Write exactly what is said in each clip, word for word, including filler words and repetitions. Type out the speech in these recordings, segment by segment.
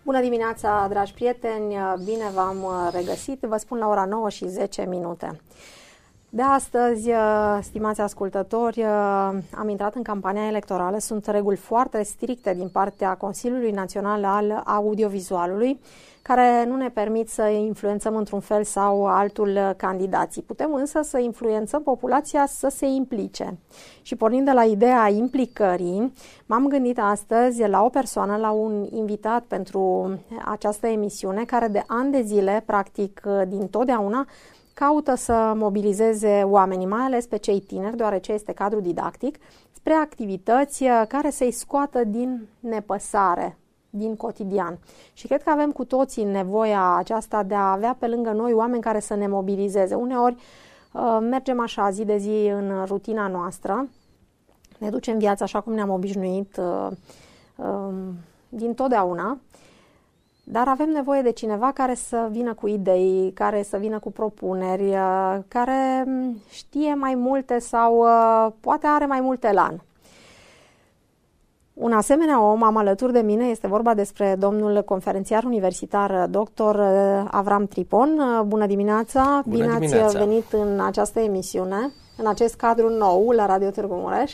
Bună dimineața, dragi prieteni, bine v-am regăsit, vă spun la ora nouă și zece minute. De astăzi, stimați ascultători, am intrat în campania electorală, sunt reguli foarte stricte din partea Consiliului Național al Audiovizualului, care nu ne permit să influențăm într-un fel sau altul candidații. Putem însă să influențăm populația să se implice. Și pornind de la ideea implicării, m-am gândit astăzi la o persoană, la un invitat pentru această emisiune, care de ani de zile, practic din totdeauna, caută să mobilizeze oamenii, mai ales pe cei tineri, deoarece este cadru didactic, spre activități care să-i scoată din nepăsare, din cotidian. Și cred că avem cu toții nevoia aceasta de a avea pe lângă noi oameni care să ne mobilizeze. Uneori mergem așa zi de zi în rutina noastră, ne ducem viața așa cum ne-am obișnuit din totdeauna, dar avem nevoie de cineva care să vină cu idei, care să vină cu propuneri, care știe mai multe sau poate are mai mult elan. Un asemenea om am alături de mine, este vorba despre domnul conferențiar universitar doctor Avram Tripon. Bună dimineața! Bună Bine dimineața. Ați venit în această emisiune, în acest cadru nou la Radio Târgu Mureș.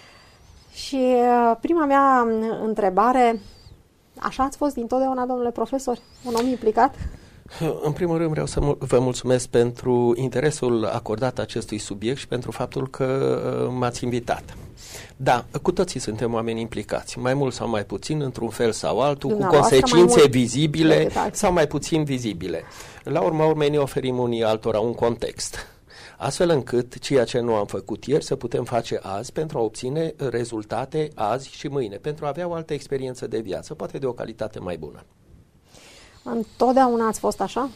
Și prima mea întrebare: așa ați fost dintotdeauna, domnule profesor, un om implicat? În primul rând vreau să vă mulțumesc pentru interesul acordat acestui subiect și pentru faptul că m-ați invitat. Da, cu toții suntem oameni implicați, mai mult sau mai puțin, într-un fel sau altul, cu consecințe vizibile sau mai puțin vizibile. La urma urmei ne oferim unii altora un context, astfel încât ceea ce nu am făcut ieri să putem face azi pentru a obține rezultate azi și mâine, pentru a avea o altă experiență de viață, poate de o calitate mai bună. Întotdeauna ați fost așa?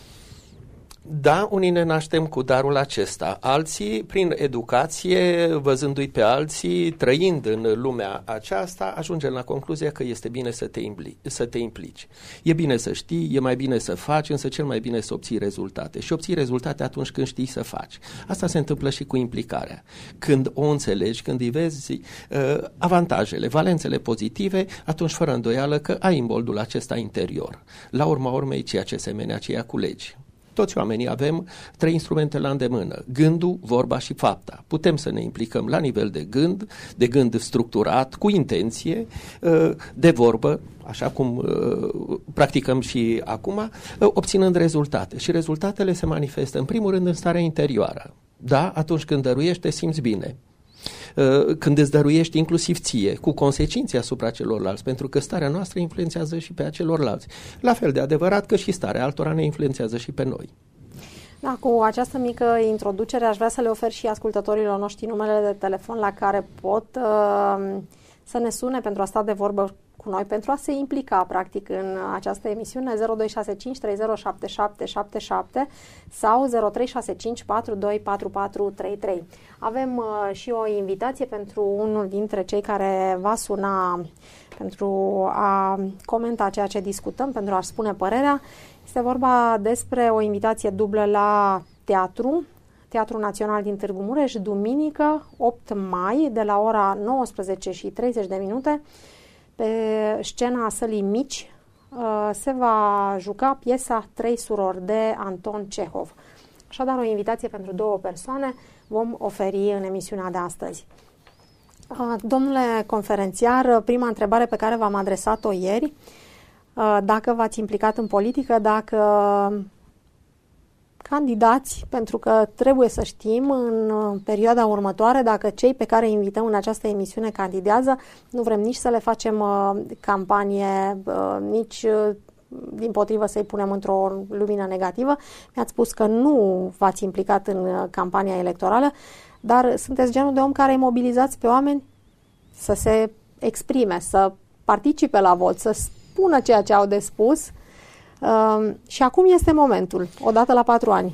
Da, unii ne naștem cu darul acesta, alții prin educație, văzându-i pe alții, trăind în lumea aceasta, ajungem la concluzia că este bine să te, impli- să te implici. E bine să știi, e mai bine să faci, însă cel mai bine să obții rezultate. Și obții rezultate atunci când știi să faci. Asta se întâmplă și cu implicarea. Când o înțelegi, când îi vezi uh, avantajele, valențele pozitive, atunci fără îndoială că ai imboldul acesta interior. La urma urmei, ceea ce semeni, aceea culegi. Toți oamenii avem trei instrumente la îndemână: gândul, vorba și fapta. Putem să ne implicăm la nivel de gând, de gând structurat, cu intenție, de vorbă, așa cum practicăm și acum, obținând rezultate. Și rezultatele se manifestă în primul rând în starea interioară. Da, atunci când dăruiești, te simți bine. Când îți dăruiești inclusiv ție, cu consecințe asupra celorlalți, pentru că starea noastră influențează și pe a celorlalți. La fel de adevărat că și starea altora ne influențează și pe noi. Da, cu această mică introducere aș vrea să le ofer și ascultătorilor noștri numele de telefon la care pot uh, să ne sune pentru a sta de vorbă cu noi, pentru a se implica practic în această emisiune: zero doi șase cinci trei zero șapte șapte șapte șapte sau zero trei șase cinci patru doi patru patru trei trei. Avem uh, și o invitație pentru unul dintre cei care va suna pentru a comenta ceea ce discutăm, pentru a-și spune părerea. Este vorba despre o invitație dublă la teatru, Teatrul Național din Târgu Mureș, duminică, opt mai, de la ora nouăsprezece și treizeci de minute. Pe scena Sălii Mici se va juca piesa Trei surori de Anton Cehov. Așadar, o invitație pentru două persoane vom oferi în emisiunea de astăzi. Domnule conferențiar, prima întrebare pe care v-am adresat-o ieri: dacă v-ați implicat în politică, dacă candidați, pentru că trebuie să știm în perioada următoare dacă cei pe care îi invităm în această emisiune candidează. Nu vrem nici să le facem uh, campanie, uh, nici uh, dimpotrivă să-i punem într-o lumină negativă. Mi-ați spus că nu v-ați implicat în uh, campania electorală, dar sunteți genul de om care îi mobilizați pe oameni să se exprime, să participe la vot, să spună ceea ce au de spus. Uh, și acum este momentul, odată la patru ani.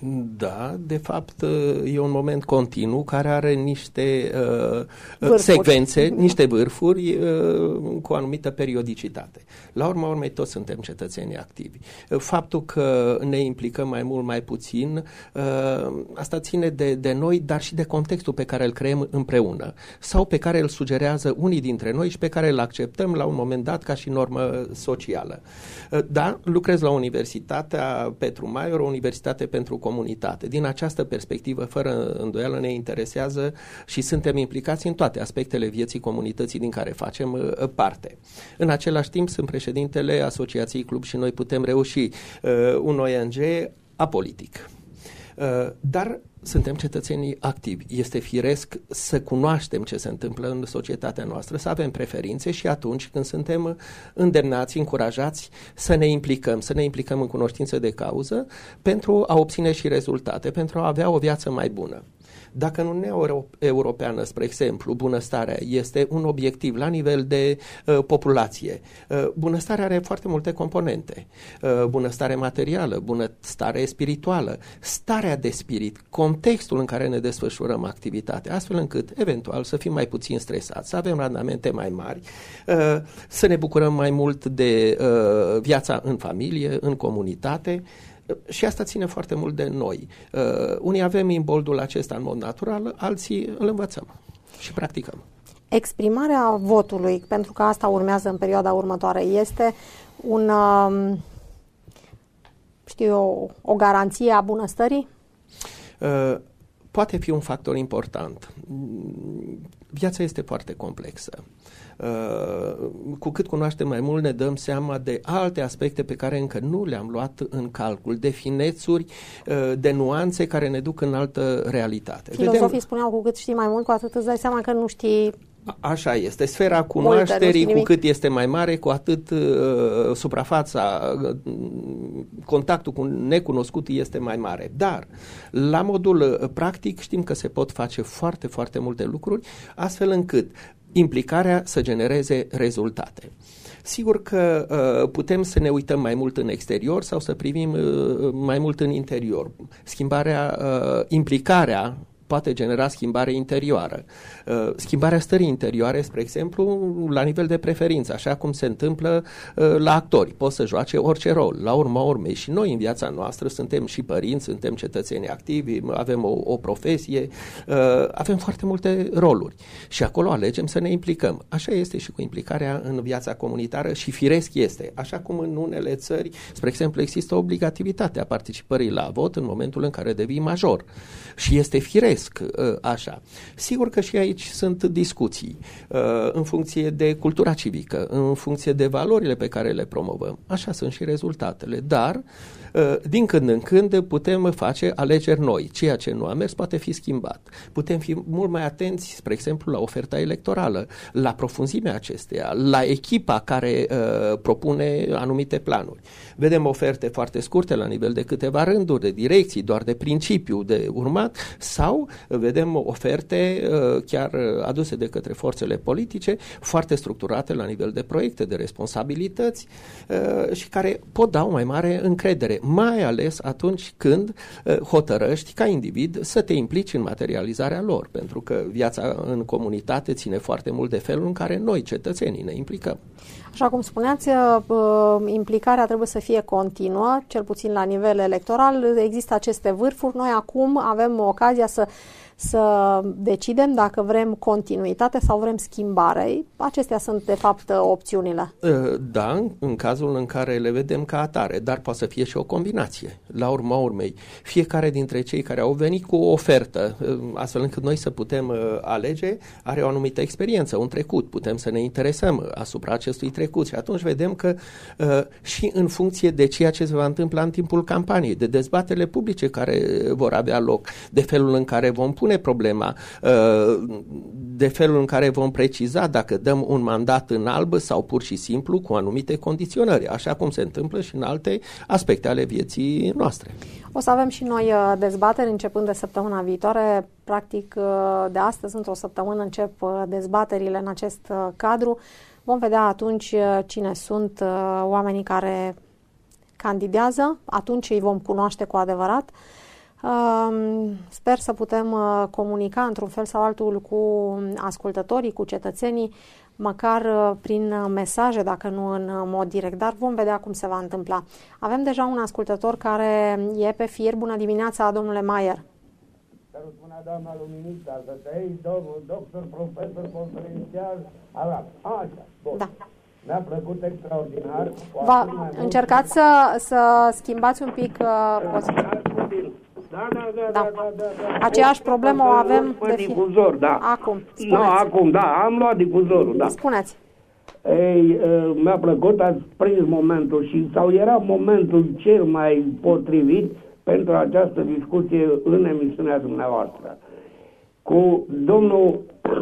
Da, de fapt e un moment continuu care are niște uh, vârfuri. secvențe, niște vârfuri uh, cu o anumită periodicitate. La urma urmei toți suntem cetățeni activi. Faptul că ne implicăm mai mult, mai puțin, uh, asta ține de, de noi, dar și de contextul pe care îl creăm împreună sau pe care îl sugerează unii dintre noi și pe care îl acceptăm la un moment dat ca și normă socială. Uh, da, lucrez la Universitatea Petru Maior, o universitate pentru comunitate. Din această perspectivă, fără îndoială, ne interesează și suntem implicați în toate aspectele vieții comunității din care facem uh, parte. În același timp, sunt președintele Asociației Club și noi putem reuși uh, un O N G apolitic. Uh, dar suntem cetățenii activi. Este firesc să cunoaștem ce se întâmplă în societatea noastră, să avem preferințe și atunci când suntem îndemnați, încurajați să ne implicăm, să ne implicăm în cunoștință de cauză pentru a obține și rezultate, pentru a avea o viață mai bună. Dacă în Uniunea Europeană, spre exemplu, bunăstarea este un obiectiv la nivel de uh, populație, uh, bunăstarea are foarte multe componente. Uh, bunăstare materială, bunăstare spirituală, starea de spirit, contextul în care ne desfășurăm activitatea, astfel încât, eventual, să fim mai puțin stresați, să avem randamente mai mari, uh, să ne bucurăm mai mult de uh, viața în familie, în comunitate. Și asta ține foarte mult de noi. Uh, unii avem imboldul acesta în mod natural, alții îl învățăm și practicăm. Exprimarea votului, pentru că asta urmează în perioada următoare, este un, uh, știu eu, o garanție a bunăstării? Uh, poate fi un factor important. Viața este foarte complexă. Uh, cu cât cunoaștem mai mult, ne dăm seama de alte aspecte pe care încă nu le-am luat în calcul, de finețuri, uh, de nuanțe care ne duc în altă realitate. Filozofii Vedem... spuneau, cu cât știi mai mult, cu atât îți dai seama că nu știi. Așa este. Sfera cunoașterii, cu cât este mai mare, cu atât uh, suprafața, uh, contactul cu necunoscut este mai mare. Dar, la modul uh, practic, știm că se pot face foarte, foarte multe lucruri, astfel încât implicarea să genereze rezultate. Sigur că uh, putem să ne uităm mai mult în exterior sau să privim uh, mai mult în interior. Schimbarea, uh, implicarea poate genera schimbare interioară. Uh, schimbarea stării interioare, spre exemplu, la nivel de preferință, așa cum se întâmplă uh, la actori. Pot să joace orice rol. La urma urmei și noi în viața noastră suntem și părinți, suntem cetățeni activi, avem o, o profesie, uh, avem foarte multe roluri și acolo alegem să ne implicăm. Așa este și cu implicarea în viața comunitară și firesc este. Așa cum în unele țări, spre exemplu, există obligativitatea participării la vot în momentul în care devii major. Și este firesc așa. Sigur că și aici sunt discuții în funcție de cultura civică, în funcție de valorile pe care le promovăm. Așa sunt și rezultatele, dar din când în când putem face alegeri noi. Ceea ce nu a mers poate fi schimbat. Putem fi mult mai atenți, spre exemplu, la oferta electorală, la profunzimea acesteia, la echipa care uh, propune anumite planuri. Vedem oferte foarte scurte la nivel de câteva rânduri, de direcții, doar de principiu de urmat, sau vedem oferte uh, chiar aduse de către forțele politice, foarte structurate la nivel de proiecte, de responsabilități uh, și care pot da o mai mare încredere, mai ales atunci când uh, hotărăști ca individ să te implici în materializarea lor, pentru că viața în comunitate ține foarte mult de felul în care noi, cetățenii, ne implicăm. Așa cum spuneați, implicarea trebuie să fie continuă, cel puțin la nivel electoral. Există aceste vârfuri. Noi acum avem ocazia să, să decidem dacă vrem continuitate sau vrem schimbare. Acestea sunt, de fapt, opțiunile. Da, în cazul în care le vedem ca atare, dar poate să fie și o combinație. La urma urmei, fiecare dintre cei care au venit cu o ofertă, astfel încât noi să putem alege, are o anumită experiență, un trecut. Putem să ne interesăm asupra acestui trecut și atunci vedem că uh, și în funcție de ceea ce se va întâmpla în timpul campaniei, de dezbaterile publice care vor avea loc, de felul în care vom pune problema, uh, de felul în care vom preciza dacă dăm un mandat în alb sau pur și simplu cu anumite condiționări, așa cum se întâmplă și în alte aspecte ale vieții noastre. O să avem și noi dezbateri începând de săptămâna viitoare. Practic, de astăzi, într-o săptămână, încep dezbaterile în acest cadru. Vom vedea atunci cine sunt oamenii care candidează, atunci îi vom cunoaște cu adevărat. Sper să putem comunica într-un fel sau altul cu ascultătorii, cu cetățenii, măcar prin mesaje, dacă nu în mod direct, dar vom vedea cum se va întâmpla. Avem deja un ascultător care e pe fir. Bună dimineața, domnule Maier. Să-l spunea doamna Luminița, să trăiți, domnul doctor, profesor, conferențiar, arab. Așa, bun. Da. Mi-a plăcut extraordinar. Va, încercați să, să schimbați un pic uh, poziția. Da, da, da, da, da, da, da. Aceeași problemă o avem de fi... difuzor, da. Acum, spuneți. Nu, acum, da, am luat difuzorul, da. Spuneți. Ei, mi-a plăcut, ați prins momentul și sau era momentul cel mai potrivit pentru această discuție în emisiunea dumneavoastră. Cu domnul,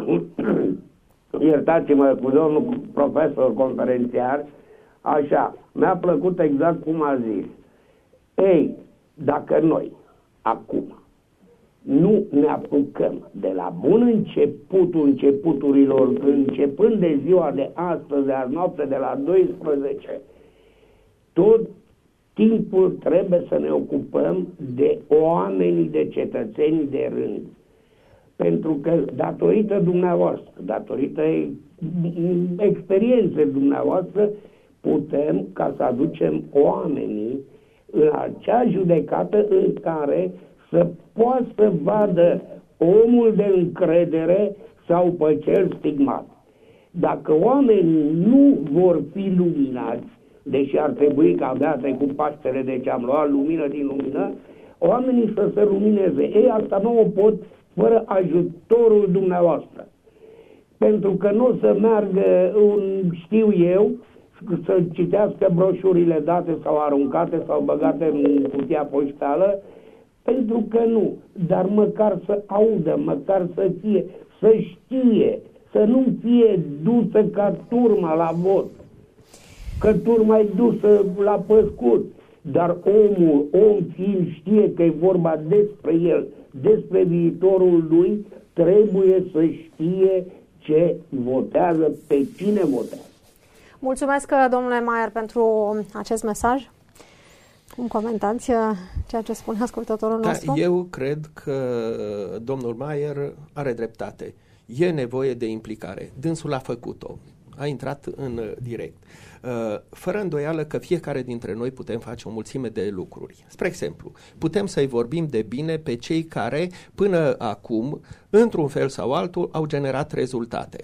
iertați-mă, cu domnul profesor conferențiar, așa, mi-a plăcut exact cum a zis. Ei, dacă noi, acum, nu ne apucăm de la bun începutul începuturilor, începând de ziua de astăzi, de azi noapte, de la douăsprezece, tot timpul trebuie să ne ocupăm de oamenii, de cetățenii de rând. Pentru că datorită dumneavoastră, datorită experienței dumneavoastră, putem ca să aducem oamenii în acea judecată în care să poată să vadă omul de încredere sau pe cel stigmat. Dacă oamenii nu vor fi luminați, deși ar trebui că abia trecut Paștele, deci am luat lumină din lumină, oamenii să se lumineze. Ei, asta nu o pot fără ajutorul dumneavoastră. Pentru că nu o să meargă un, știu eu, să citească broșurile date sau aruncate sau băgate în cutia poștală, pentru că nu, dar măcar să audă, măcar să fie, să știe, să nu fie dusă ca turma la vot, că turma e dusă la păscut, dar omul, om fiind știe că e vorba despre el, despre viitorul lui, trebuie să știe ce votează, pe cine votează. Mulțumesc, domnule Maier, pentru acest mesaj. Cum comentați ceea ce spune ascultătorul da, nostru? Eu cred că domnul Maier are dreptate. E nevoie de implicare. Dânsul a făcut-o. A intrat în direct. Fără îndoială că fiecare dintre noi putem face o mulțime de lucruri. Spre exemplu, putem să-i vorbim de bine pe cei care până acum, într-un fel sau altul, au generat rezultate.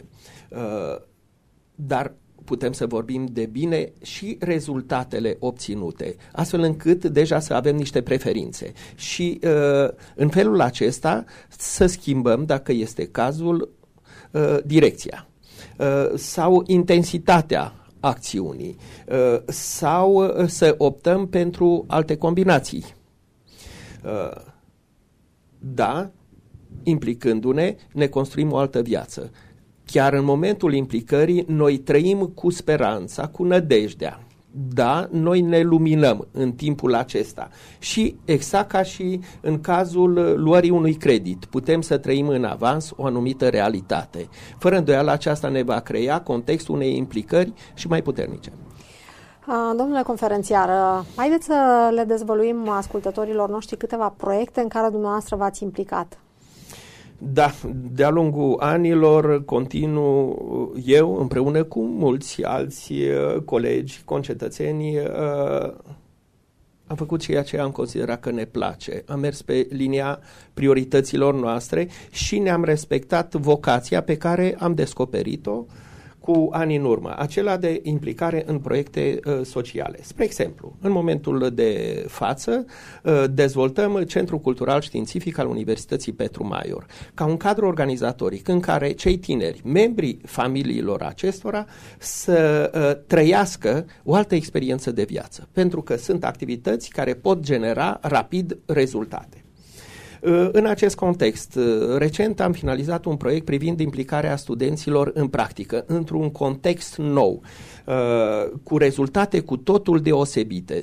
Dar putem să vorbim de bine și rezultatele obținute, astfel încât deja să avem niște preferințe. Și uh, în felul acesta să schimbăm, dacă este cazul, uh, direcția uh, sau intensitatea acțiunii uh, sau uh, să optăm pentru alte combinații. Uh, da, implicându-ne, ne construim o altă viață. Chiar în momentul implicării, noi trăim cu speranța, cu nădejdea. Da, noi ne luminăm în timpul acesta. Și exact ca și în cazul luării unui credit, putem să trăim în avans o anumită realitate. Fără îndoială, aceasta ne va crea contextul unei implicări și mai puternice. Domnule conferențiar, haideți să le dezvăluim ascultătorilor noștri câteva proiecte în care dumneavoastră v-ați implicat. Da, de-a lungul anilor continuu eu, împreună cu mulți alți colegi, concetățeni, am făcut ceea ce am considerat că ne place. Am mers pe linia priorităților noastre și ne-am respectat vocația pe care am descoperit-o cu ani în urmă, acela de implicare în proiecte uh, sociale. Spre exemplu, în momentul de față uh, dezvoltăm Centrul Cultural Științific al Universității Petru Maior, ca un cadru organizatoric în care cei tineri, membrii familiilor acestora, să uh, trăiască o altă experiență de viață, pentru că sunt activități care pot genera rapid rezultate. În acest context, recent am finalizat un proiect privind implicarea studenților în practică, într-un context nou, cu rezultate cu totul deosebite.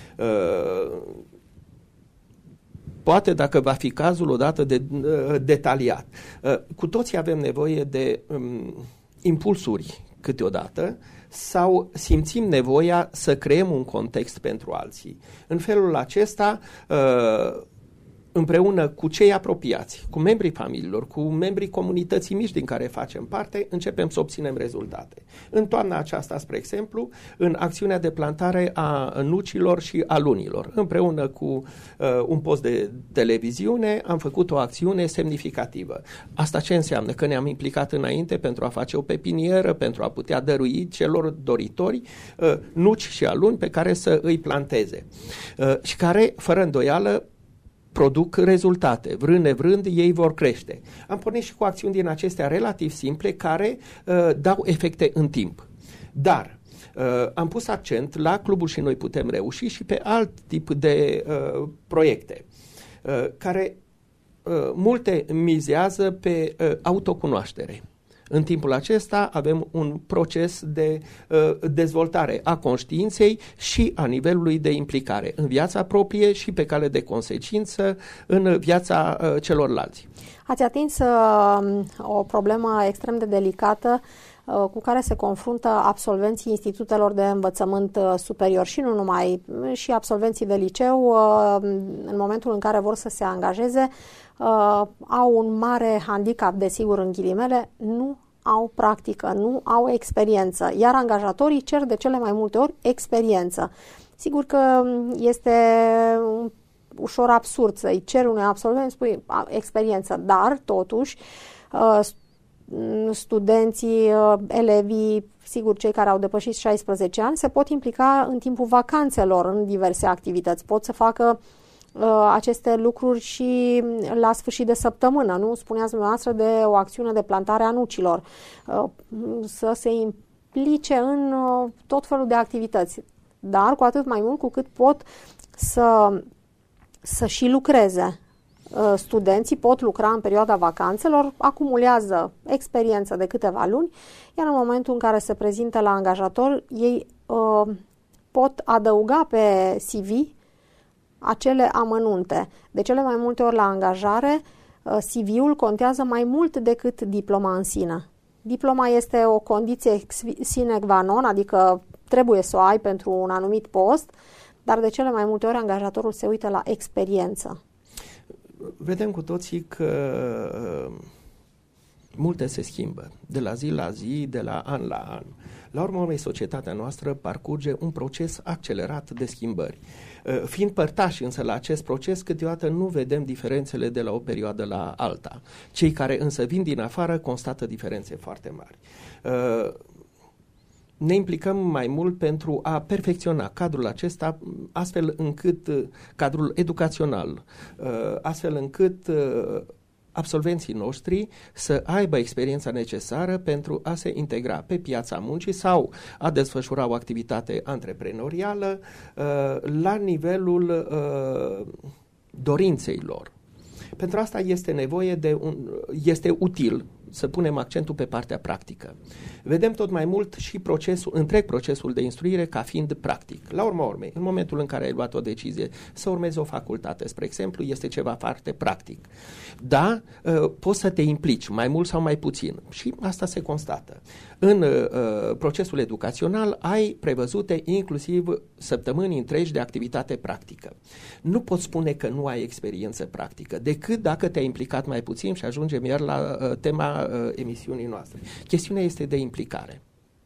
Poate, dacă va fi cazul, odată de, detaliat. Cu toții avem nevoie de um, impulsuri câteodată, sau simțim nevoia să creăm un context pentru alții. În felul acesta, uh, împreună cu cei apropiați, cu membrii familiilor, cu membrii comunității mici din care facem parte, începem să obținem rezultate. În toamna aceasta, spre exemplu, în acțiunea de plantare a nucilor și a lunilor, împreună cu uh, un post de televiziune, am făcut o acțiune semnificativă. Asta ce înseamnă? Că ne-am implicat înainte pentru a face o pepinieră, pentru a putea dărui celor doritori uh, nuci și aluni pe care să îi planteze. Uh, și care, fără îndoială, produc rezultate. Vrând nevrând, ei vor crește. Am pornit și cu acțiuni din acestea relativ simple care uh, dau efecte în timp. Dar uh, am pus accent la Clubul și Noi Putem Reuși și pe alt tip de uh, proiecte uh, care uh, multe mizează pe uh, autocunoaștere. În timpul acesta avem un proces de uh, dezvoltare a conștiinței și a nivelului de implicare în viața proprie și pe cale de consecință în viața uh, celorlalți. Ați atins uh, o problemă extrem de delicată uh, cu care se confruntă absolvenții institutelor de învățământ uh, superior și nu numai, și absolvenții de liceu uh, în momentul în care vor să se angajeze. Uh, au un mare handicap, desigur, în ghilimele, nu au practică, nu au experiență, iar angajatorii cer de cele mai multe ori experiență. Sigur că este ușor absurd să-i ceri unui absolvent, spui experiență, dar totuși uh, studenții, uh, elevii, sigur cei care au depășit șaisprezece ani, se pot implica în timpul vacanțelor în diverse activități, pot să facă aceste lucruri și la sfârșit de săptămână, nu? Spuneați dumneavoastră de o acțiune de plantare a nucilor, să se implice în tot felul de activități, dar cu atât mai mult cu cât pot să, să și lucreze. Studenții pot lucra în perioada vacanțelor, acumulează experiență de câteva luni, iar în momentul în care se prezintă la angajator, ei uh, pot adăuga pe C V acele amănunte. De cele mai multe ori la angajare, C V-ul contează mai mult decât diploma în sine. Diploma este o condiție sine qua non, adică trebuie să o ai pentru un anumit post, dar de cele mai multe ori angajatorul se uită la experiență. Vedem cu toții că multe se schimbă, de la zi la zi, de la an la an. La urmă urmei, societatea noastră parcurge un proces accelerat de schimbări. Fiind părtași însă la acest proces, câteodată nu vedem diferențele de la o perioadă la alta. Cei care însă vin din afară constată diferențe foarte mari. Ne implicăm mai mult pentru a perfecționa cadrul acesta, astfel încât cadrul educațional, astfel încât absolvenții noștri să aibă experiența necesară pentru a se integra pe piața muncii sau a desfășura o activitate antreprenorială uh, la nivelul uh, dorinței lor. Pentru asta este nevoie de un, este util să punem accentul pe partea practică. Vedem tot mai mult și procesul, întreg procesul de instruire ca fiind practic. La urma urmei, în momentul în care ai luat o decizie să urmezi o facultate, spre exemplu, este ceva foarte practic. Da, poți să te implici mai mult sau mai puțin și asta se constată. În uh, procesul educațional ai prevăzute inclusiv săptămâni întregi de activitate practică. Nu poți spune că nu ai experiență practică, decât dacă te-ai implicat mai puțin și ajungem iar la uh, tema uh, emisiunii noastre. Chestiunea este de implicare.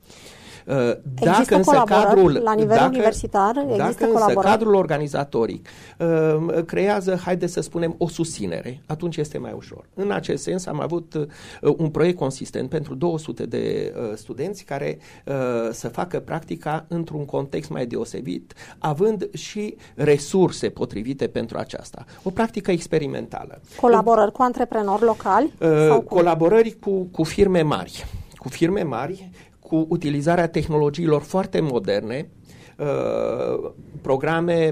Dacă există însă cadrul, la nivel dacă, universitar, există dacă însă colaborări. cadrul organizatoric uh, creează, haideți să spunem, o susținere, atunci este mai ușor. În acest sens am avut uh, un proiect consistent pentru două sute de uh, studenți care uh, să facă practica într-un context mai deosebit, având și resurse potrivite pentru aceasta. O practică experimentală. Colaborări cu antreprenori locali? Uh, sau cu... Colaborări cu, cu firme mari. Cu firme mari, cu utilizarea tehnologiilor foarte moderne, uh, programe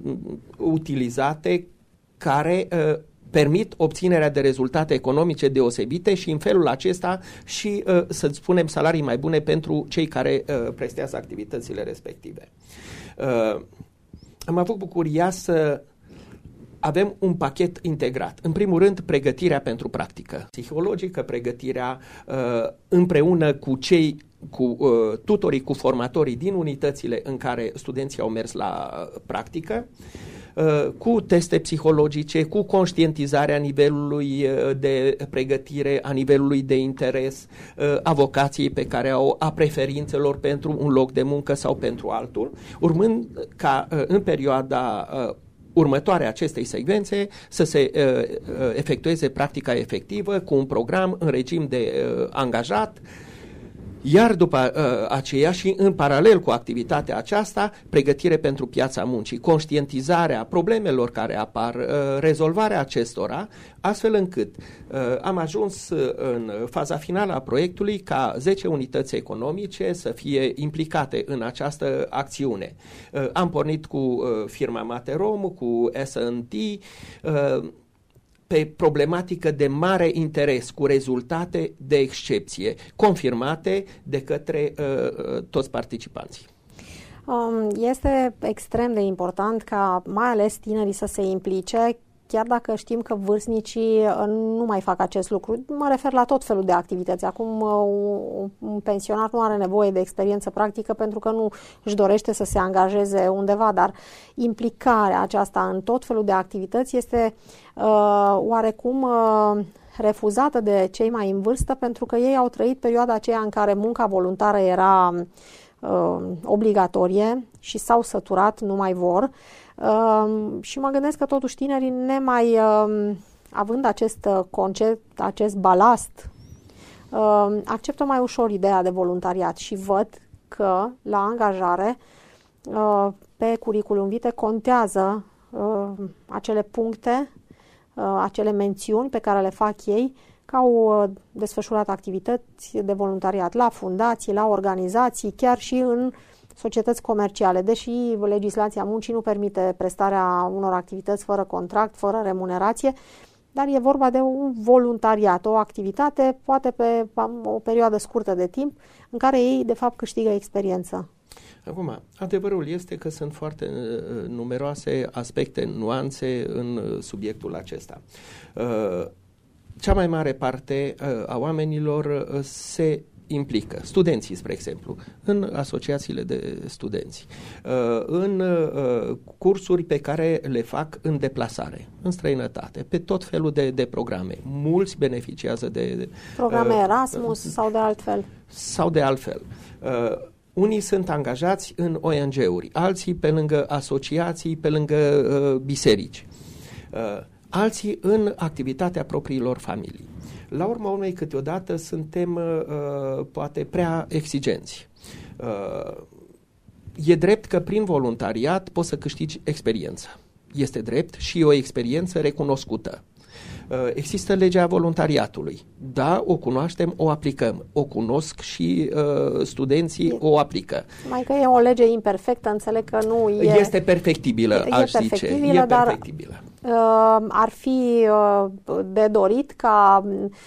utilizate care uh, permit obținerea de rezultate economice deosebite și în felul acesta și, uh, să spunem, salarii mai bune pentru cei care uh, prestează activitățile respective. Uh, am avut bucuria să avem un pachet integrat. În primul rând, pregătirea pentru practică psihologică, pregătirea uh, împreună cu cei, cu uh, tutorii, cu formatorii din unitățile în care studenții au mers la uh, practică, cu teste psihologice, cu conștientizarea nivelului de pregătire, a nivelului de interes, a vocației pe care au, a preferințelor pentru un loc de muncă sau pentru altul, urmând ca în perioada următoare acestei secvențe să se uh, efectueze practica efectivă cu un program în regim de uh, angajat, iar după uh, aceea și în paralel cu activitatea aceasta, pregătire pentru piața muncii, conștientizarea problemelor care apar, uh, rezolvarea acestora, astfel încât uh, am ajuns uh, în faza finală a proiectului ca zece unități economice să fie implicate în această acțiune. Uh, am pornit cu uh, firma Materom, cu S and T, uh, pe problematică de mare interes, cu rezultate de excepție, confirmate de către uh, toți participanții. Este extrem de important ca mai ales tinerii să se implice, chiar dacă știm că vârstnicii nu mai fac acest lucru. Mă refer la tot felul de activități. Acum un pensionar nu are nevoie de experiență practică pentru că nu își dorește să se angajeze undeva, dar implicarea aceasta în tot felul de activități este uh, oarecum uh, refuzată de cei mai în vârstă, pentru că ei au trăit perioada aceea în care munca voluntară era uh, obligatorie și s-au săturat, nu mai vor. Uh, și mă gândesc că totuși tinerii, nemai uh, având acest concept, acest balast, uh, acceptă mai ușor ideea de voluntariat și văd că la angajare uh, pe curriculum vitae contează uh, acele puncte, uh, acele mențiuni pe care le fac ei, că au uh, desfășurat activități de voluntariat la fundații, la organizații, chiar și în societăți comerciale, deși legislația muncii nu permite prestarea unor activități fără contract, fără remunerație, dar e vorba de un voluntariat, o activitate, poate pe o perioadă scurtă de timp, în care ei, de fapt, câștigă experiență. Acum, adevărul este că sunt foarte uh, numeroase aspecte, nuanțe în uh, subiectul acesta. Uh, cea mai mare parte uh, a oamenilor uh, se implică, studenții, spre exemplu, în asociațiile de studenți, în cursuri pe care le fac în deplasare, în străinătate, pe tot felul de, de programe. Mulți beneficiază de... Programe uh, Erasmus uh, sau de altfel. Sau de altfel. Uh, unii sunt angajați în O N G-uri, alții pe lângă asociații, pe lângă uh, biserici, uh, alții în activitatea propriilor familii. La urma urmei, câteodată suntem uh, poate prea exigenți. Uh, e drept că prin voluntariat poți să câștigi experiență. Este drept și o experiență recunoscută. Uh, există legea voluntariatului. Da, o cunoaștem, o aplicăm. O cunosc și uh, studenții e, o aplică. Mai că e o lege imperfectă, înțeleg că nu e... Este perfectibilă, e, aș e zice. Perfectibilă, e dar perfectibilă. Uh, ar fi uh, de dorit ca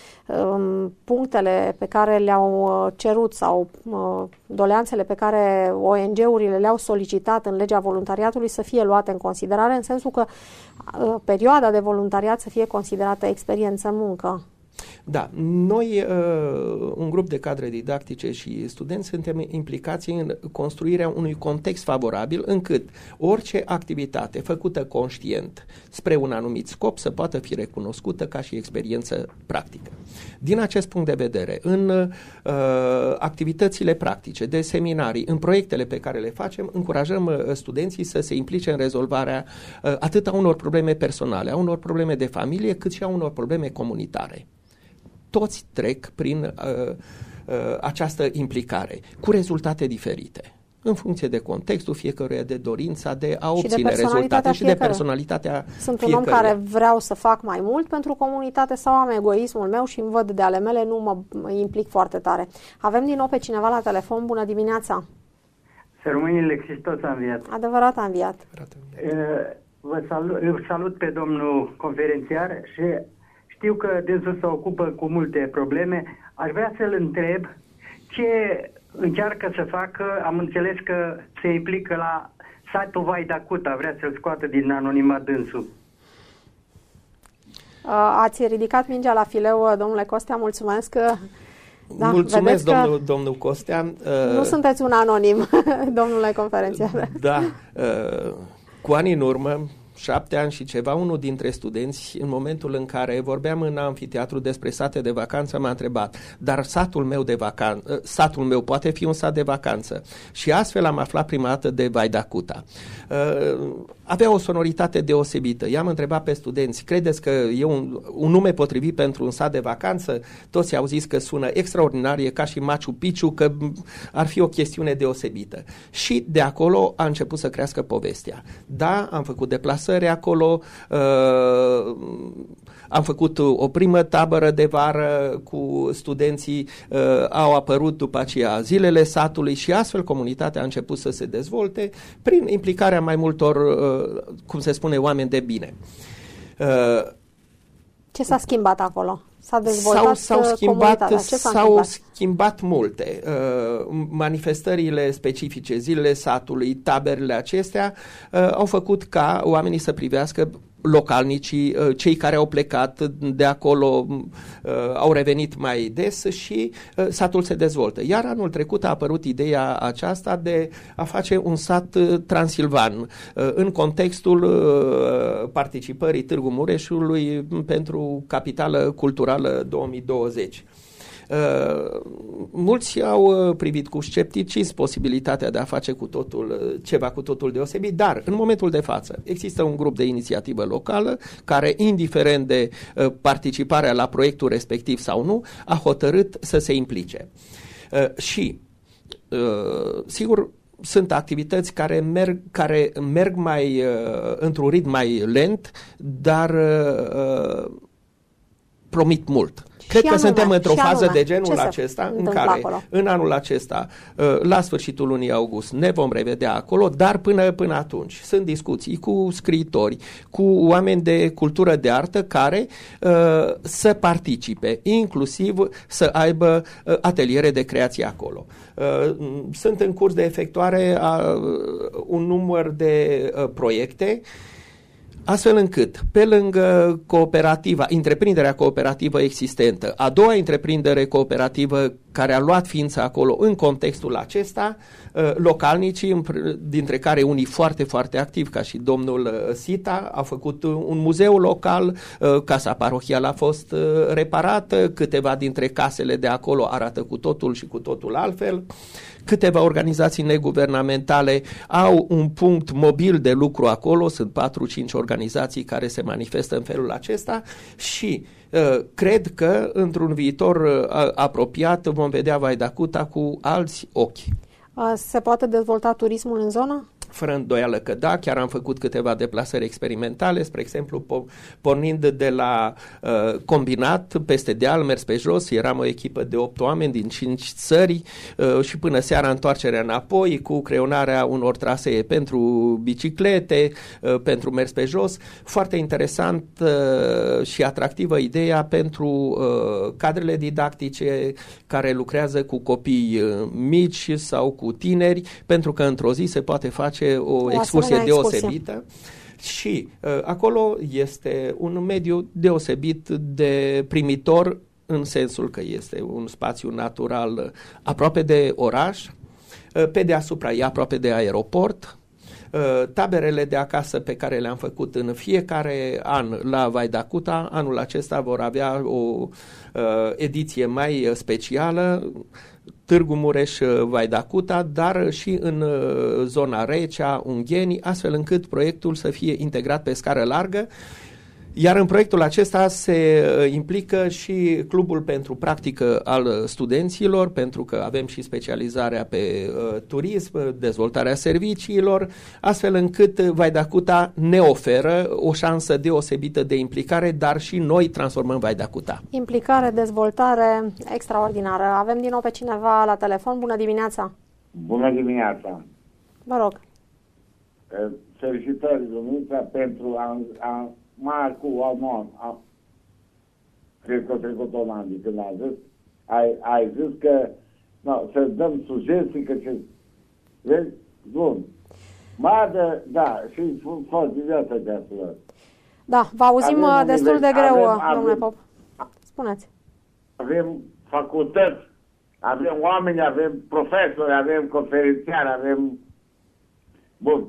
uh, punctele pe care le-au cerut sau uh, doleanțele pe care O N G-urile le-au solicitat în legea voluntariatului să fie luate în considerare, în sensul că uh, perioada de voluntariat să fie considerată experiență în muncă. Da, noi, uh, un grup de cadre didactice și studenți, suntem implicați în construirea unui context favorabil încât orice activitate făcută conștient spre un anumit scop să poată fi recunoscută ca și experiență practică. Din acest punct de vedere, în uh, activitățile practice, de seminarii, în proiectele pe care le facem, încurajăm uh, studenții să se implice în rezolvarea uh, atât a unor probleme personale, a unor probleme de familie, cât și a unor probleme comunitare. Toți trec prin uh, uh, această implicare, cu rezultate diferite, în funcție de contextul fiecăruia, de dorința de a obține de rezultate și de personalitatea Sunt fiecăruia. un om care vreau să fac mai mult pentru comunitate sau am egoismul meu și îmi văd de ale mele, nu mă implic foarte tare. Avem din nou pe cineva la telefon. Bună dimineața! Să rămâinile Hristos a înviat. Adevărat a înviat. Vă salut, salut pe domnul conferențiar și știu că dânsul se ocupă cu multe probleme. Aș vrea să-l întreb ce încearcă să facă. Am înțeles că se implică la satul Vai Dacuta. Vrea să-l scoată din anonimat dânsul. Ați ridicat mingea la fileu, domnule Costea. Mulțumesc. Da, mulțumesc, domnul, domnul Costea. Nu sunteți un anonim, domnule conferențiar. Da. Cu ani în urmă, șapte ani și ceva, unul dintre studenți, în momentul în care vorbeam în amfiteatru despre sate de vacanță, m-a întrebat, dar satul meu, de vacan- satul meu poate fi un sat de vacanță? Și astfel am aflat prima dată de Vaidacuta. Avea o sonoritate deosebită. I-am întrebat pe studenți, credeți că e un, un nume potrivit pentru un sat de vacanță? Toți au zis că sună extraordinar, e ca și Machu Picchu, că ar fi o chestiune deosebită. Și de acolo a început să crească povestea. Da, am făcut deplasări acolo, uh, am făcut o primă tabără de vară cu studenții, uh, au apărut după aceea zilele satului și astfel comunitatea a început să se dezvolte prin implicarea mai multor, uh, cum se spune, oameni de bine. Uh, Ce s-a schimbat acolo? S-a dezvoltat S-au, s-au schimbat, Ce s-a s-au schimbat multe. Uh, manifestările specifice, zilele satului, taberele acestea uh, au făcut ca oamenii să privească localnicii, uh, cei care au plecat de acolo uh, au revenit mai des și uh, satul se dezvoltă. Iar anul trecut a apărut ideea aceasta de a face un sat uh, transilvan uh, în contextul uh, participării Târgu Mureșului pentru capitală culturală două mii douăzeci. Uh, mulți au uh, privit cu scepticism posibilitatea de a face cu totul, uh, ceva cu totul deosebit, dar în momentul de față există un grup de inițiativă locală care, indiferent de uh, participarea la proiectul respectiv sau nu, a hotărât să se implice. Uh, și, uh, sigur, sunt activități care merg, care merg mai, uh, într-un ritm mai lent, dar uh, promit mult. Cred că suntem într-o fază de genul acesta în care acolo? În anul acesta, la sfârșitul lunii august, ne vom revedea acolo, dar până, până atunci sunt discuții cu scriitori, cu oameni de cultură de artă care uh, să participe, inclusiv să aibă uh, ateliere de creație acolo. Uh, sunt în curs de efectuare a, uh, un număr de uh, proiecte, astfel încât, pe lângă cooperativa, întreprinderea cooperativă existentă, a doua întreprindere cooperativă care a luat ființă acolo în contextul acesta, localnicii, dintre care unii foarte, foarte activi, ca și domnul Sita, au făcut un muzeu local, casa parohială a fost reparată, câteva dintre casele de acolo arată cu totul și cu totul altfel. Câteva organizații neguvernamentale au un punct mobil de lucru acolo, sunt patru-cinci organizații care se manifestă în felul acesta și uh, cred că într-un viitor uh, apropiat vom vedea Vaidacuta cu alți ochi. Se poate dezvolta turismul în zonă? Fără îndoială că da, chiar am făcut câteva deplasări experimentale, spre exemplu, po- pornind de la uh, combinat, peste deal, mers pe jos, eram o echipă de opt oameni din cinci țări uh, și până seara întoarcerea înapoi cu creionarea unor trasee pentru biciclete, uh, pentru mers pe jos. Foarte interesant uh, și atractivă ideea pentru uh, cadrele didactice care lucrează cu copii uh, mici sau cu tineri, pentru că într-o zi se poate face o, o excursie deosebită și uh, acolo este un mediu deosebit de primitor în sensul că este un spațiu natural aproape de oraș, uh, pe deasupra e aproape de aeroport. Uh, taberele de acasă pe care le-am făcut în fiecare an la Vaidacuta, anul acesta vor avea o uh, ediție mai specială, Târgu Mureș, Vaidacuta, dar și în zona Recea, Ungheni, astfel încât proiectul să fie integrat pe scară largă. Iar în proiectul acesta se implică și Clubul pentru Practică al Studenților, pentru că avem și specializarea pe uh, turism, dezvoltarea serviciilor, astfel încât Vaidacuta ne oferă o șansă deosebită de implicare, dar și noi transformăm Vaidacuta. Implicare, dezvoltare extraordinară. Avem din nou pe cineva la telefon. Bună dimineața! Bună dimineața! Vă rog! Felicitări, Luminița, pentru a, a mai cu an, a, cred că a trecut un an de când a zis, ai, ai zis că no, să dăm sugestii, că ce, vezi, bun. Mai de, da, și fost de viața de asta. Da, vă auzim avem destul de greu, avem, domnule Pop. Spuneți. Avem facultăți, avem oameni, avem profesori, avem conferențiari, avem, bun,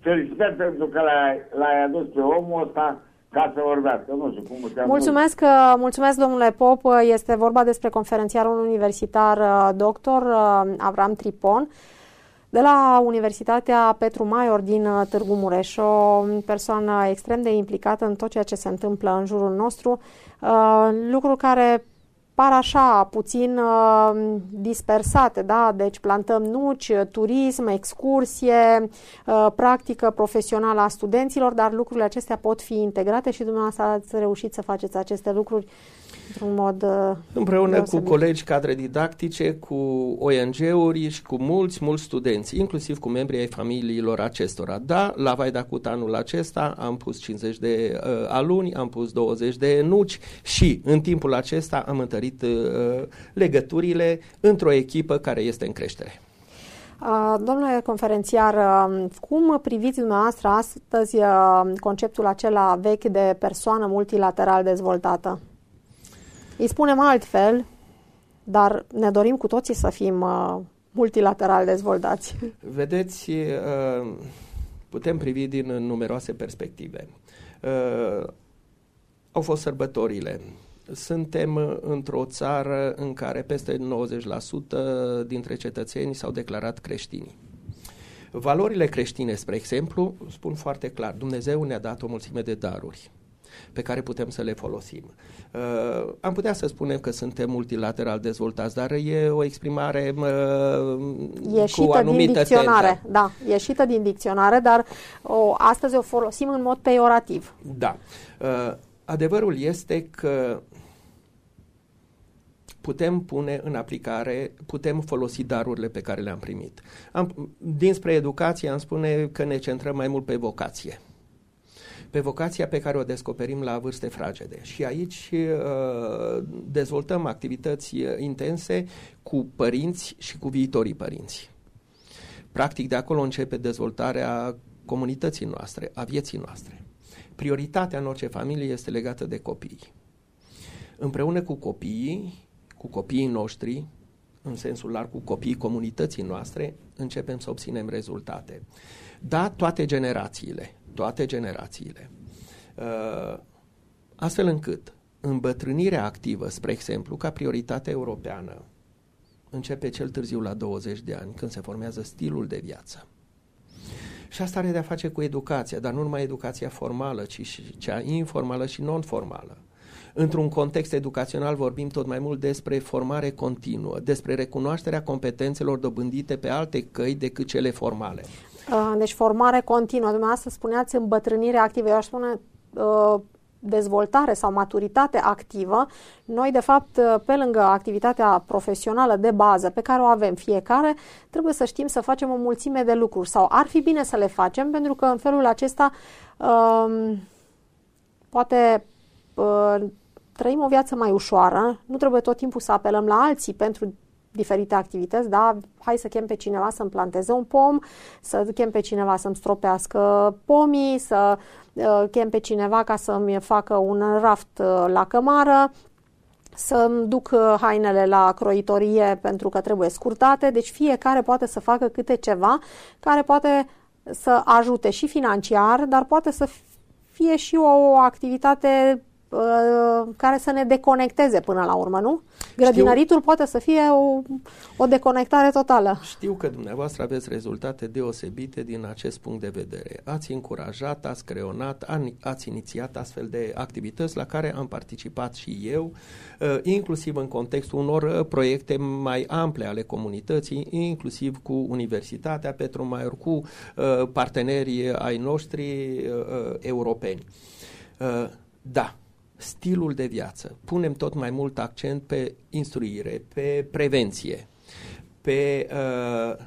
felicitări pentru că l-ai, l-ai adus pe omul ăsta ca să vorbească. Nu știu cum te-am mulțumesc, mulțumesc, domnule Pop. Este vorba despre conferențiarul universitar doctor Avram Tripon de la Universitatea Petru Maior din Târgu Mureș, o persoană extrem de implicată în tot ceea ce se întâmplă în jurul nostru, lucruri care par așa puțin uh, dispersate, da? Deci plantăm nuci, turism, excursie, uh, practică profesională a studenților, dar lucrurile acestea pot fi integrate și dumneavoastră ați reușit să faceți aceste lucruri într-un mod uh, împreună deosebit. Cu colegi cadre didactice, cu O N G-uri și cu mulți, mulți studenți, inclusiv cu membrii ai familiilor acestora. Da, la Vaidacut anul acesta am pus cincizeci de uh, aluni, am pus douăzeci de nuci și în timpul acesta am întărit uh, legăturile într-o echipă care este în creștere. Uh, domnule conferențiar, uh, cum priviți dumneavoastră astăzi uh, conceptul acela vechi de persoană multilateral dezvoltată? Îi spunem altfel, dar ne dorim cu toții să fim uh, multilateral dezvoltați. Vedeți, uh, putem privi din numeroase perspective. Uh, au fost sărbătorile. Suntem într-o țară în care peste nouăzeci la sută dintre cetățeni s-au declarat creștini. Valorile creștine, spre exemplu, spun foarte clar, Dumnezeu ne-a dat o mulțime de daruri pe care putem să le folosim. Uh, am putea să spunem că suntem multilateral dezvoltați, dar e o exprimare uh, cu anumită din dicționare, tentă. da, ieșită din dicționare, dar o, astăzi o folosim în mod peiorativ. Da. Uh, adevărul este că putem pune în aplicare, putem folosi darurile pe care le-am primit. Am, dinspre educație am spune că ne centrăm mai mult pe vocație. Pe vocația pe care o descoperim la vârste fragede. Și aici uh, dezvoltăm activități intense cu părinți și cu viitorii părinți. Practic, de acolo începe dezvoltarea comunității noastre, a vieții noastre. Prioritatea în orice familie este legată de copii. Împreună cu copiii, cu copiii noștri, în sensul larg cu copiii comunității noastre, începem să obținem rezultate. Da, toate generațiile, toate generațiile. Uh, astfel încât îmbătrânirea activă, spre exemplu, ca prioritate europeană, începe cel târziu la douăzeci de ani, când se formează stilul de viață. Și asta are de-a face cu educația, dar nu numai educația formală, ci și cea informală și non-formală. Într-un context educațional vorbim tot mai mult despre formare continuă, despre recunoașterea competențelor dobândite pe alte căi decât cele formale. Deci formare continuă. Dumneavoastră spuneați îmbătrânire activă. Eu aș spune dezvoltare sau maturitate activă. Noi, de fapt, pe lângă activitatea profesională de bază pe care o avem fiecare, trebuie să știm să facem o mulțime de lucruri sau ar fi bine să le facem, pentru că în felul acesta um, poate uh, trăim o viață mai ușoară. Nu trebuie tot timpul să apelăm la alții pentru diferite activități, da? Hai să chem pe cineva să-mi planteze un pom, să chem pe cineva să-mi stropească pomii, să uh, chem pe cineva ca să-mi facă un raft uh, la cămară, să-mi duc uh, hainele la croitorie pentru că trebuie scurtate. Deci fiecare poate să facă câte ceva care poate să ajute și financiar, dar poate să fie și o activitate care să ne deconecteze până la urmă, nu? Grădinăritul Știu, poate să fie o, o deconectare totală. Știu că dumneavoastră aveți rezultate deosebite din acest punct de vedere. Ați încurajat, ați creionat, ați inițiat astfel de activități la care am participat și eu, inclusiv în contextul unor proiecte mai ample ale comunității, inclusiv cu Universitatea Petru Maior, cu partenerii ai noștri europeni. Da. Stilul de viață. Punem tot mai mult accent pe instruire, pe prevenție, pe uh,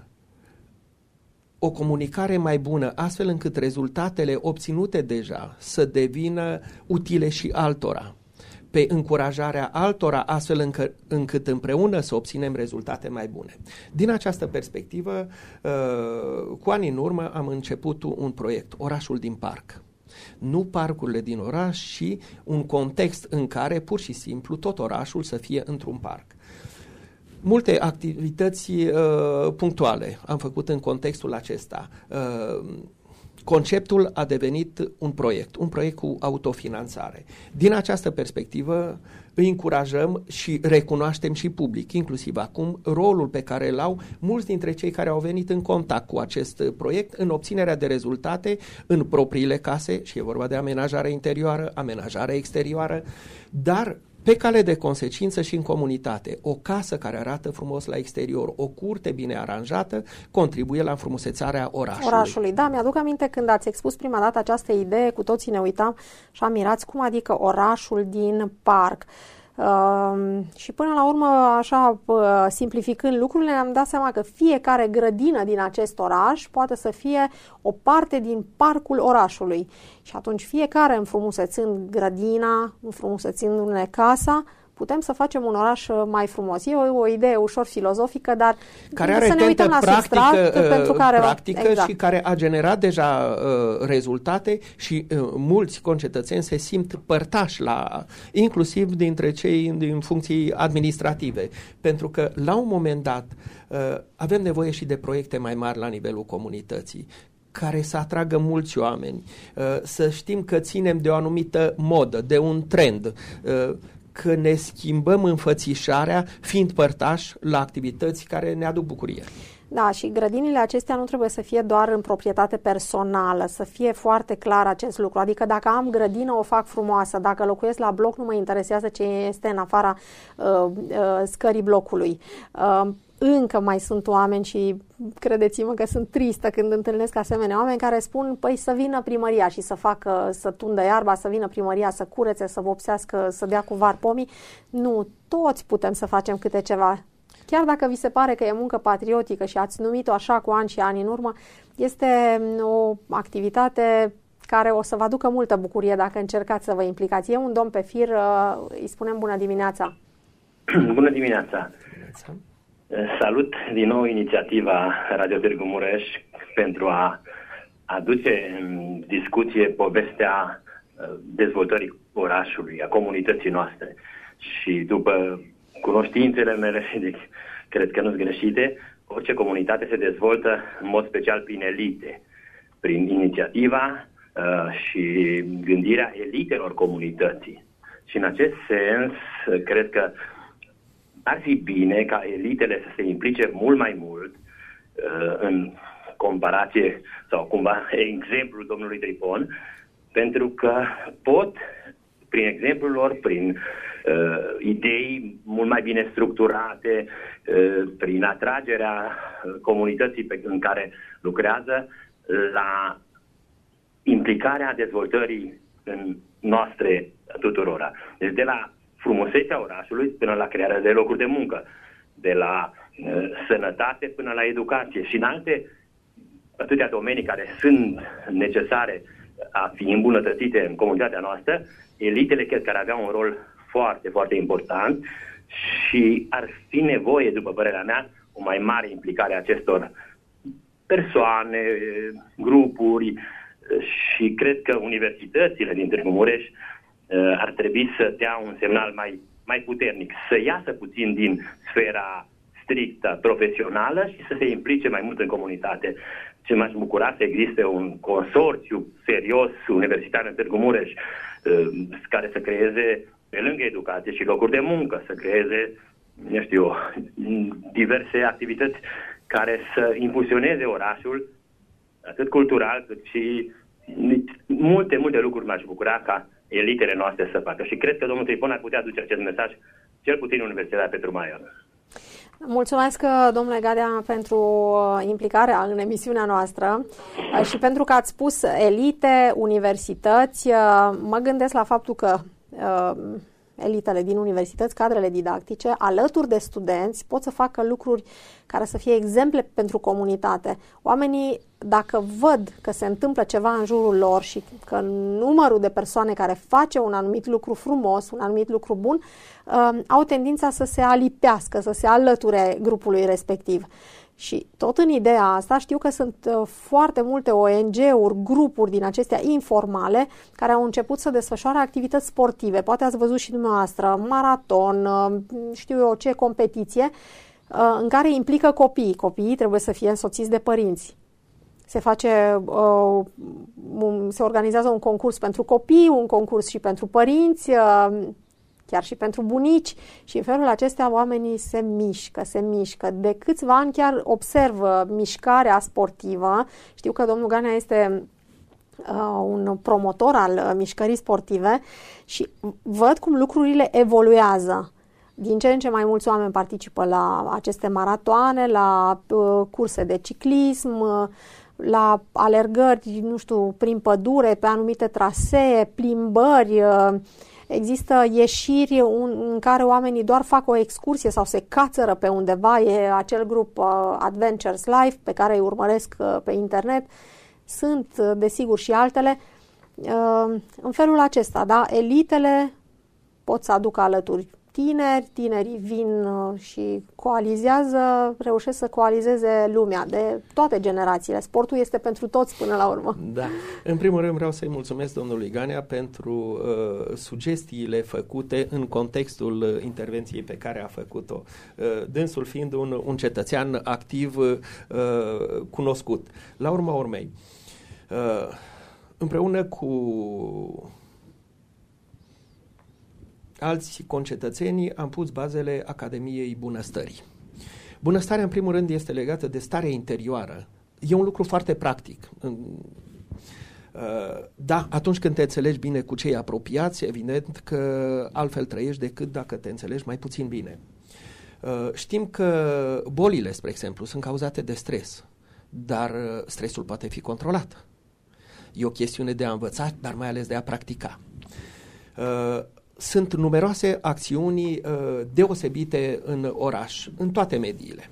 o comunicare mai bună, astfel încât rezultatele obținute deja să devină utile și altora, pe încurajarea altora, astfel încă, încât împreună să obținem rezultate mai bune. Din această perspectivă, uh, cu ani în urmă am început un proiect, Orașul din Parc. Nu parcurile din oraș, ci un context în care pur și simplu tot orașul să fie într-un parc. Multe activități uh, punctuale am făcut în contextul acesta. Uh, conceptul a devenit un proiect, un proiect cu autofinanțare. Din această perspectivă îi încurajăm și recunoaștem și public, inclusiv acum, rolul pe care îl au mulți dintre cei care au venit în contact cu acest proiect în obținerea de rezultate în propriile case, și e vorba de amenajare interioară, amenajare exterioară, dar pe cale de consecință și în comunitate. O casă care arată frumos la exterior, o curte bine aranjată, contribuie la înfrumusețarea orașului. Orașului, da, mi-aduc aminte când ați expus prima dată această idee, cu toții ne uitam și admirați cum adică orașul din parc. Uh, și până la urmă, așa, uh, simplificând lucrurile, am dat seama că fiecare grădină din acest oraș poate să fie o parte din parcul orașului. Și atunci fiecare înfrumusețând grădina, înfrumusețându-ne casa, putem să facem un oraș mai frumos. E o, o idee ușor filozofică, dar care are să ne uităm la practică, substrat, pentru care, practică exact. și care a generat deja uh, rezultate și uh, mulți concetățeni se simt părtași, la, inclusiv dintre cei din funcții administrative. Pentru că la un moment dat uh, avem nevoie și de proiecte mai mari la nivelul comunității, care să atragă mulți oameni, uh, să știm că ținem de o anumită modă, de un trend, uh, că ne schimbăm înfățișarea fiind părtași la activități care ne aduc bucurie. Da, și grădinile acestea nu trebuie să fie doar în proprietate personală, să fie foarte clar acest lucru. Adică dacă am grădină, o fac frumoasă. Dacă locuiesc la bloc, nu mă interesează ce este în afara uh, uh, scării blocului. Uh, Încă mai sunt oameni și credeți-mă că sunt tristă când întâlnesc asemenea oameni care spun, păi să vină primăria și să facă, să tundă iarba, să vină primăria să curețe, să vopsească, să dea cu var pomii. Nu, toți putem să facem câte ceva. Chiar dacă vi se pare că e muncă patriotică și ați numit-o așa cu ani și ani în urmă, este o activitate care o să vă aducă multă bucurie dacă încercați să vă implicați. E un domn pe fir, îi spunem bună dimineața. Bună dimineața! Salut din nou inițiativa Radio Târgu Mureș pentru a aduce în discuție povestea dezvoltării orașului, a comunității noastre. Și după cunoștințele mele, cred că nu-s greșite, orice comunitate se dezvoltă în mod special prin elite, prin inițiativa uh, și gândirea elitelor comunității. Și în acest sens, cred că ar fi bine ca elitele să se implice mult mai mult uh, în comparație sau cumva exemplul domnului Tripon, pentru că pot, prin exemplul lor, prin uh, idei mult mai bine structurate, uh, prin atragerea comunității pe, în care lucrează, la implicarea dezvoltării în noastre tuturora. Deci de la frumusețea orașului până la crearea de locuri de muncă, de la uh, sănătate până la educație și în alte atâtea domenii care sunt necesare a fi îmbunătățite în comunitatea noastră, elitele cred că ar avea un rol foarte, foarte important și ar fi nevoie, după părerea mea, o mai mare implicare a acestor persoane, grupuri și cred că universitățile din Târgu Mureș ar trebui să dea un semnal mai, mai puternic, să iasă puțin din sfera strictă, profesională și să se implice mai mult în comunitate. Ce m-aș bucura să existe un consorțiu serios universitar în Târgu Mureș care să creeze, pe lângă educație, și locuri de muncă, să creeze, nu știu, diverse activități care să impulsioneze orașul, atât cultural, cât și multe, multe lucruri m-aș bucura ca elitele noastre să facă. Și cred că domnul Tripon ar putea duce acest mesaj, cel puțin în Universitatea Petru Maior. Mulțumesc, domnule Gadea, pentru implicarea în emisiunea noastră și pentru că ați spus elite, universități. Mă gândesc la faptul că elitele din universități, cadrele didactice, alături de studenți, pot să facă lucruri care să fie exemple pentru comunitate. Oamenii, dacă văd că se întâmplă ceva în jurul lor și că numărul de persoane care face un anumit lucru frumos, un anumit lucru bun, au tendința să se alipească, să se alăture grupului respectiv. Și tot în ideea asta știu că sunt foarte multe O N G-uri, grupuri din acestea informale care au început să desfășoare activități sportive. Poate ați văzut și dumneavoastră, maraton, știu eu ce competiție, în care implică copiii. Copiii trebuie să fie însoțiți de părinți. se face, uh, un, se organizează un concurs pentru copii, un concurs și pentru părinți, uh, chiar și pentru bunici, și în felul acesta oamenii se mișcă, se mișcă. De câțiva ani chiar observă mișcarea sportivă. Știu că domnul Ganea este uh, un promotor al uh, mișcării sportive și văd cum lucrurile evoluează. Din ce în ce mai mulți oameni participă la aceste maratoane, la uh, curse de ciclism, uh, la alergări, nu știu, prin pădure, pe anumite trasee, plimbări. Uh, Există ieșiri în care oamenii doar fac o excursie sau se cațără pe undeva. E acel grup uh, Adventures Life pe care îi urmăresc uh, pe internet. Sunt, uh, desigur, și altele. Uh, în felul acesta, da, elitele pot să aducă alături tineri, tinerii vin uh, și coalizează, reușesc să coalizeze lumea de toate generațiile. Sportul este pentru toți până la urmă. Da. În primul rând vreau să-i mulțumesc domnului Ganea pentru uh, sugestiile făcute în contextul uh, intervenției pe care a făcut-o. Uh, dânsul fiind un, un cetățean activ uh, cunoscut. La urma urmei, uh, împreună cu alți concetățeni am pus bazele Academiei Bunăstării. Bunăstarea, în primul rând, este legată de starea interioară. E un lucru foarte practic. Da, atunci când te înțelegi bine cu cei apropiați, evident că altfel trăiești decât dacă te înțelegi mai puțin bine. Știm că bolile, spre exemplu, sunt cauzate de stres, dar stresul poate fi controlat. E o chestiune de a învăța, dar mai ales de a practica. Sunt numeroase acțiuni uh, deosebite în oraș, în toate mediile.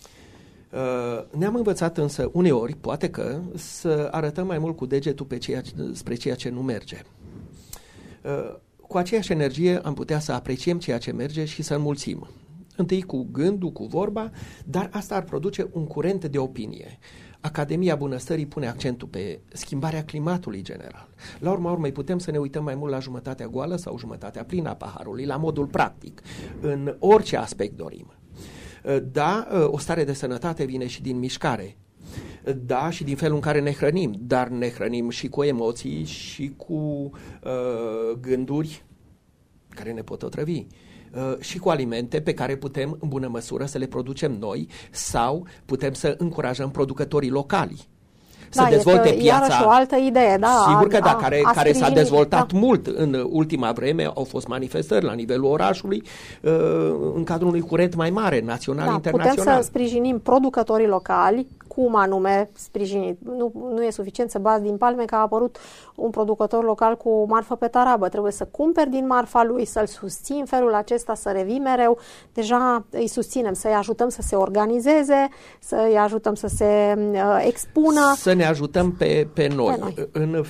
Uh, ne-am învățat însă uneori, poate că, să arătăm mai mult cu degetul pe ceea, spre ceea ce nu merge. Uh, cu aceeași energie am putea să apreciem ceea ce merge și să înmulțim. Întâi cu gândul, cu vorba, dar asta ar produce un curent de opinie. Academia Bunăstării pune accentul pe schimbarea climatului general. La urma urmei putem să ne uităm mai mult la jumătatea goală sau jumătatea plină a paharului, la modul practic, în orice aspect dorim. Da, o stare de sănătate vine și din mișcare. Da, și din felul în care ne hrănim, dar ne hrănim și cu emoții și cu uh, gânduri care ne pot otrăvi. Uh, și cu alimente pe care putem în bună măsură să le producem noi sau putem să încurajăm producătorii locali să da, dezvolte este piața. Iarăși o altă idee, da. Sigur că a, da, care, a care s-a dezvoltat da. mult în ultima vreme, au fost manifestări la nivelul orașului uh, în cadrul unui curent mai mare, național, da, internațional. Putem să sprijinim producătorii locali, cum anume sprijinit. Nu, nu e suficient să bați din palme că a apărut un producător local cu marfă pe tarabă. Trebuie să cumperi din marfa lui, să-l susții în felul acesta, să revii mereu. Deja îi susținem, să-i ajutăm să se organizeze, să-i ajutăm să se uh, expună. Să ne ajutăm pe, pe noi. Pe noi. În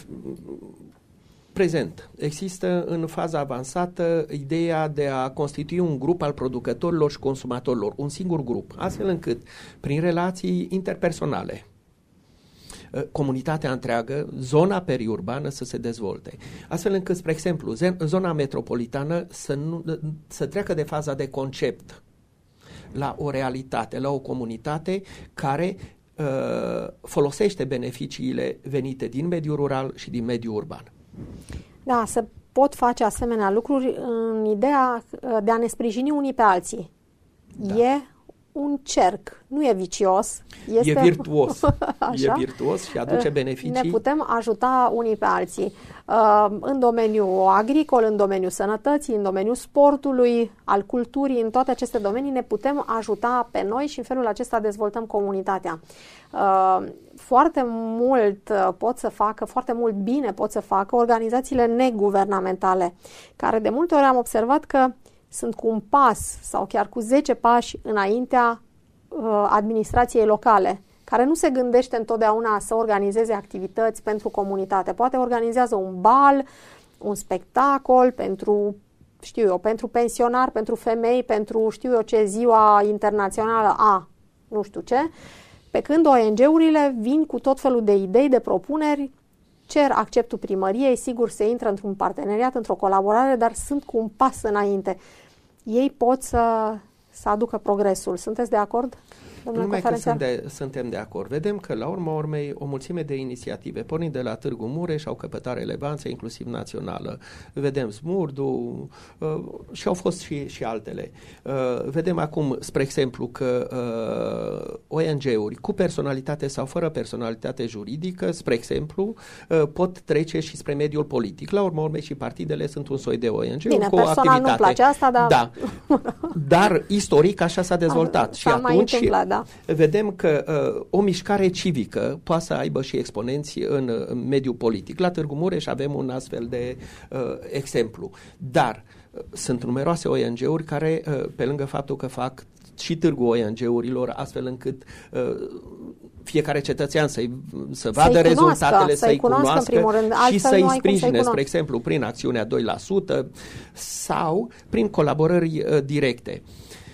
prezent există în faza avansată ideea de a constitui un grup al producătorilor și consumatorilor, un singur grup, astfel încât prin relații interpersonale comunitatea întreagă, zona periurbană să se dezvolte. Astfel încât, spre exemplu, zona metropolitană să, nu, să treacă de faza de concept la o realitate, la o comunitate care uh, folosește beneficiile venite din mediul rural și din mediul urban. Da, se pot face asemenea lucruri în ideea de a ne sprijini unii pe alții. Da. E un cerc, nu e vicios. Este... E virtuos. E virtuos și aduce beneficii. Ne putem ajuta unii pe alții. În domeniul agricol, în domeniul sănătății, în domeniul sportului, al culturii, în toate aceste domenii ne putem ajuta pe noi și în felul acesta dezvoltăm comunitatea. Foarte mult pot să facă, foarte mult bine pot să facă organizațiile neguvernamentale, care de multe ori am observat că sunt cu un pas sau chiar cu zece pași înaintea uh, administrației locale, care nu se gândește întotdeauna să organizeze activități pentru comunitate. Poate organizează un bal, un spectacol pentru, știu eu, pentru pensionari, pentru femei, pentru, știu eu ce, ziua internațională a, nu știu ce, pe când O N G-urile vin cu tot felul de idei, de propuneri, cer acceptul primăriei, sigur se intră într-un parteneriat, într-o colaborare, dar sunt cu un pas înainte. Ei pot să, să aducă progresul. Sunteți de acord? domnule Numai că sunt conferențiar? de, suntem de acord. Vedem că, la urma urmei, o mulțime de inițiative, pornind de la Târgu Mureș, au căpătat relevanță, inclusiv națională. Vedem Smurdu uh, și au fost și, și altele. Uh, vedem acum, spre exemplu, că uh, O N G-uri cu personalitate sau fără personalitate juridică, spre exemplu, uh, pot trece și spre mediul politic. La urma urmei, și partidele sunt un soi de O N G-uri. Bine, cu o personal activitate. nu-mi place asta, dar... Da. Dar istoric așa s-a dezvoltat. Și atunci da. vedem că uh, o mișcare civică poate să aibă și exponenți în, în mediul politic. La Târgu Mureș avem un astfel de uh, exemplu. Dar uh, sunt numeroase O N G-uri care, uh, pe lângă faptul că fac și târgul O N G-urilor, astfel încât uh, fiecare cetățean să să vadă să-i rezultatele, cunoască, să-i cunoască, în primul rând, și să-i sprijine, să-i spre exemplu, prin acțiunea doi la sută sau prin colaborări uh, directe.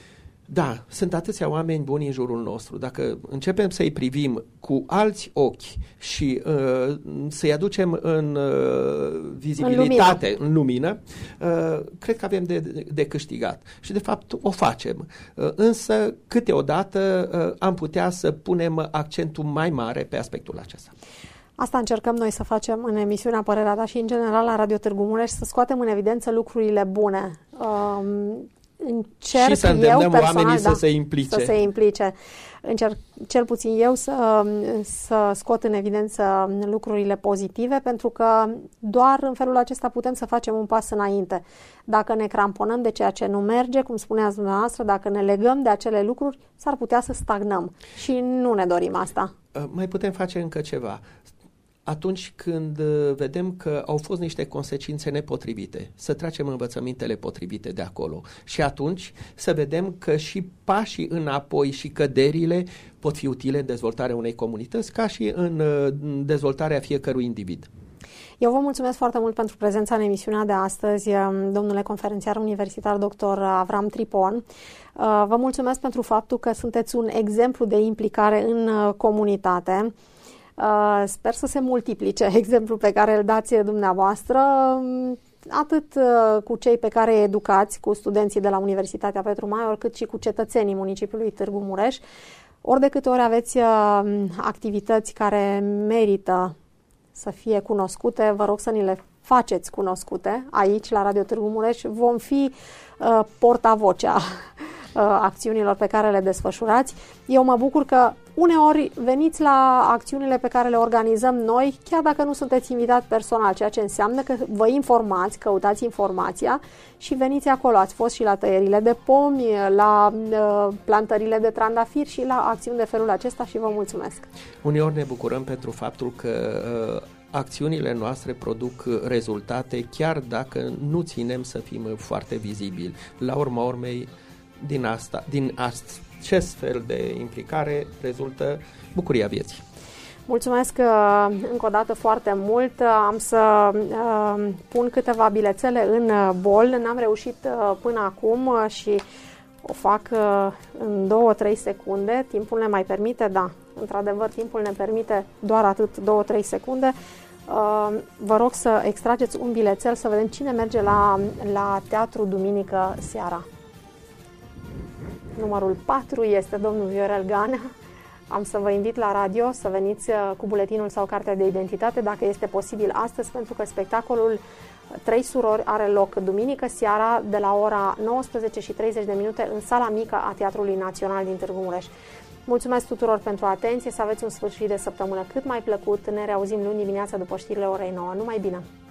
Da, sunt atâția oameni buni în jurul nostru. Dacă începem să-i privim cu alți ochi și uh, să-i aducem în uh, vizibilitate, în lumină, în lumină uh, cred că avem de, de câștigat. Și de fapt o facem. Uh, însă câteodată uh, am putea să punem accentul mai mare pe aspectul acesta. Asta încercăm noi să facem în emisiunea Părerea Ta și în general la Radio Târgu Mureș, să scoatem în evidență lucrurile bune. Um, Încerc și să îndemnăm eu personal, oamenii da, să se implice. Să se implice. Încerc cel puțin eu să, să scot în evidență lucrurile pozitive, pentru că doar în felul acesta putem să facem un pas înainte. Dacă ne cramponăm de ceea ce nu merge, cum spuneați dumneavoastră, dacă ne legăm de acele lucruri, s-ar putea să stagnăm. Și nu ne dorim asta. Mai putem face încă ceva. Atunci când vedem că au fost niște consecințe nepotrivite, să tragem învățămintele potrivite de acolo și atunci să vedem că și pașii înapoi și căderile pot fi utile în dezvoltarea unei comunități ca și în dezvoltarea fiecărui individ. Eu vă mulțumesc foarte mult pentru prezența în emisiunea de astăzi, domnule conferențiar universitar doctor Avram Tripon. Vă mulțumesc pentru faptul că sunteți un exemplu de implicare în comunitate. Uh, sper să se multiplice exemplul pe care îl dați dumneavoastră, atât uh, cu cei pe care îi educați, cu studenții de la Universitatea Petru Maior, cât și cu cetățenii municipiului Târgu Mureș. Ori de câte ori aveți uh, activități care merită să fie cunoscute, vă rog să ni le faceți cunoscute aici, la Radio Târgu Mureș. Vom fi uh, portavocea acțiunilor pe care le desfășurați. Eu mă bucur că uneori veniți la acțiunile pe care le organizăm noi, chiar dacă nu sunteți invitat personal, ceea ce înseamnă că vă informați, căutați informația și veniți acolo. Ați fost și la tăierile de pomi, la uh, plantările de trandafiri și la acțiuni de felul acesta și vă mulțumesc. Uneori ne bucurăm pentru faptul că uh, acțiunile noastre produc rezultate, chiar dacă nu ținem să fim foarte vizibili. La urma urmei, din asta, din acest fel de implicare rezultă bucuria vieții. Mulțumesc încă o dată foarte mult. Am să uh, pun câteva bilețele în bol. N-am reușit uh, până acum și o fac uh, în două-trei secunde. Timpul ne mai permite, da, într-adevăr timpul ne permite doar atât, două-trei secunde. Uh, vă rog să extrageți un bilețel să vedem cine merge la, la teatru duminică seara. Numărul patru este domnul Viorel Ganea. Am să vă invit la radio să veniți cu buletinul sau cartea de identitate, dacă este posibil astăzi, pentru că spectacolul Trei Surori are loc duminică seara de la ora nouăsprezece și treizeci de minute în sala mică a Teatrului Național din Târgu Mureș. Mulțumesc tuturor pentru atenție, să aveți un sfârșit de săptămână cât mai plăcut. Ne reauzim luni dimineața după știrile orei nouă. Numai bine!